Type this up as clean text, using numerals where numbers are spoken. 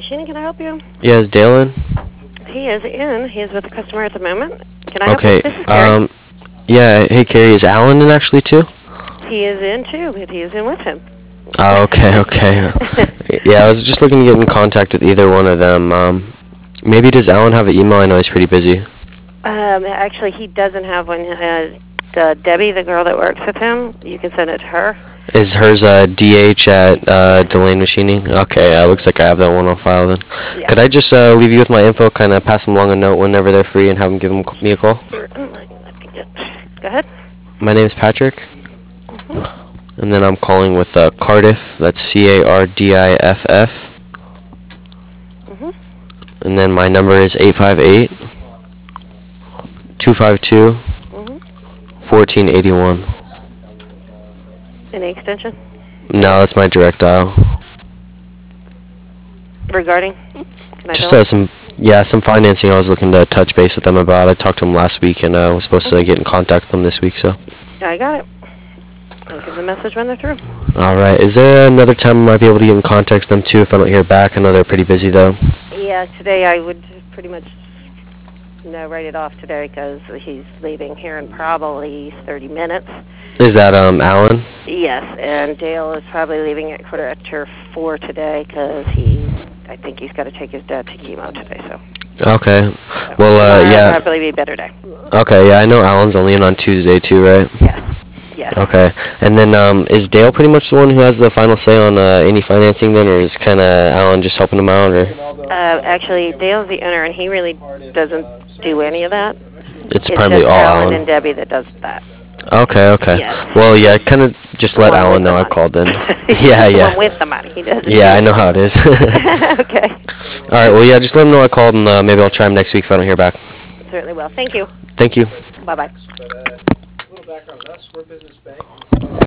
Machining, can I help you? Yeah, is Dale in? He is in. He is with the customer at the moment. Can I help Okay. you? This is Carrie. Yeah. Hey, Carrie, is Alan in actually too? He is in too, but he is in with him. Oh, okay, okay. Yeah, I was just looking to get in contact with either one of them. Maybe does Alan have an email? I know he's pretty busy. Actually, he doesn't have one. Debbie, the girl that works with him, you can send it to her. Is hers DH at Delane Machining? Okay, looks like I have that one on file then. Yeah. Could I just leave you with my info, kind of pass them along a note whenever they're free and have them give me a call? Go ahead. My name's Patrick. And then I'm calling with Cardiff. That's CARDIFF. And then my number is 858 252 1481. Any extension? No, that's my direct dial. Regarding? Just some financing I was looking to touch base with them about. I talked to them last week and I was supposed to get in contact with them this week, so. I got it. I'll give the message when they're through. All right. Is there another time I might be able to get in contact with them too if I don't hear back? I know they're pretty busy though. Yeah, today I would pretty much write it off today because he's leaving here in probably 30 minutes. Is that Alan? Yes, and Dale is probably leaving at 4:45 today because I think he's got to take his dad to chemo today. So. Okay. Well, yeah. Probably be a better day. Okay. Yeah, I know Alan's only in on Tuesday too, right? Yes. Yes. Okay. And then is Dale pretty much the one who has the final say on any financing then, or is kind of Alan just helping him out, or? Actually, Dale's the owner, and he really doesn't do any of that. It's primarily all Alan. And Debbie that does that. Okay, okay. Yes. Well, yeah, kind of just let Alan know I called in. Yeah, yeah. The one with the money. He doesn't. Yeah, I know how it is. Okay. All right, well, yeah, just let him know I called, and maybe I'll try him next week if I don't hear back. Certainly will. Thank you. Thank you. Bye-bye. A little background on us. We're a business bank.